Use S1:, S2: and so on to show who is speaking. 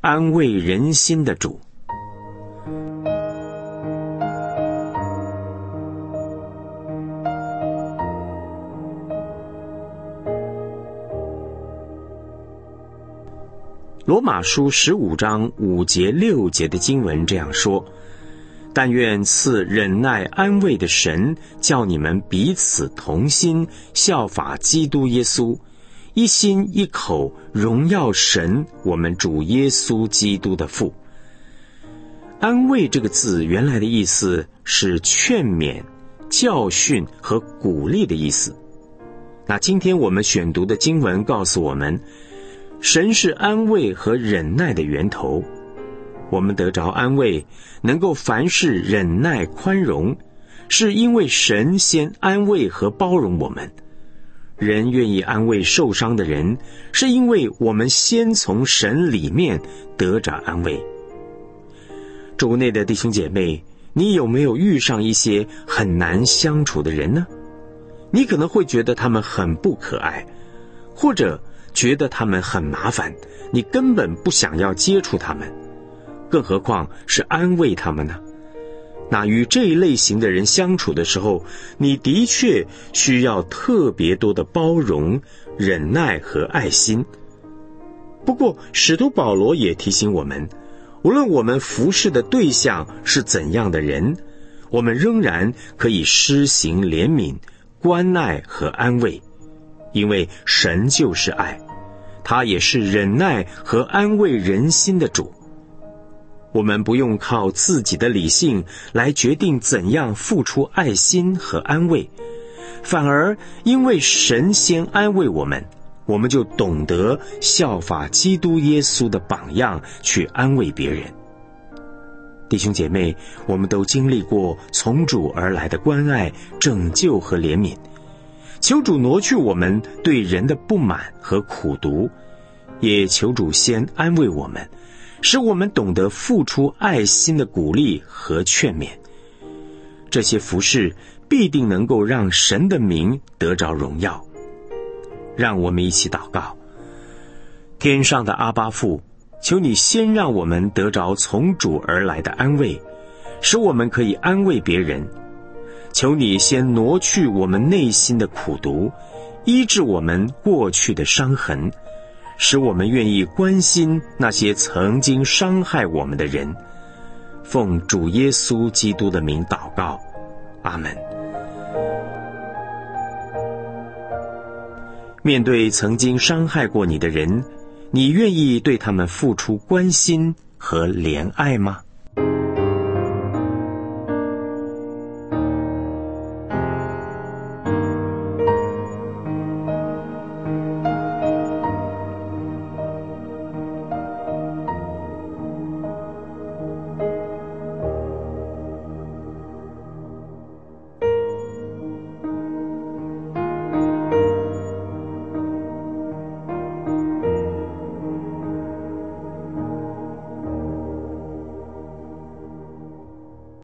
S1: 安慰人心的主。罗马书15章5节6节的经文这样说：但愿赐忍耐安慰的神，叫你们彼此同心，效法基督耶稣，一心一口荣耀神，我们主耶稣基督的父。安慰这个字原来的意思是劝勉、教训和鼓励的意思。那今天我们选读的经文告诉我们，神是安慰和忍耐的源头。我们得着安慰，能够凡事忍耐宽容，是因为神先安慰和包容我们。人愿意安慰受伤的人，是因为我们先从神里面得着安慰。主内的弟兄姐妹，你有没有遇上一些很难相处的人呢？你可能会觉得他们很不可爱，或者觉得他们很麻烦，你根本不想要接触他们，更何况是安慰他们呢？那与这一类型的人相处的时候，你的确需要特别多的包容、忍耐和爱心。不过使徒保罗也提醒我们，无论我们服侍的对象是怎样的人，我们仍然可以施行怜悯、关爱和安慰，因为神就是爱，他也是忍耐和安慰人心的主。我们不用靠自己的理性来决定怎样付出爱心和安慰，反而因为神先安慰我们，我们就懂得效法基督耶稣的榜样去安慰别人。弟兄姐妹，我们都经历过从主而来的关爱、拯救和怜悯，求主挪去我们对人的不满和苦毒，也求主先安慰我们，使我们懂得付出爱心的鼓励和劝勉。这些服事必定能够让神的名得着荣耀。让我们一起祷告。天上的阿爸父，求你先让我们得着从主而来的安慰，使我们可以安慰别人。求你先挪去我们内心的苦毒，医治我们过去的伤痕，使我们愿意关心那些曾经伤害我们的人。奉主耶稣基督的名祷告，阿们。面对曾经伤害过你的人，你愿意对他们付出关心和怜爱吗？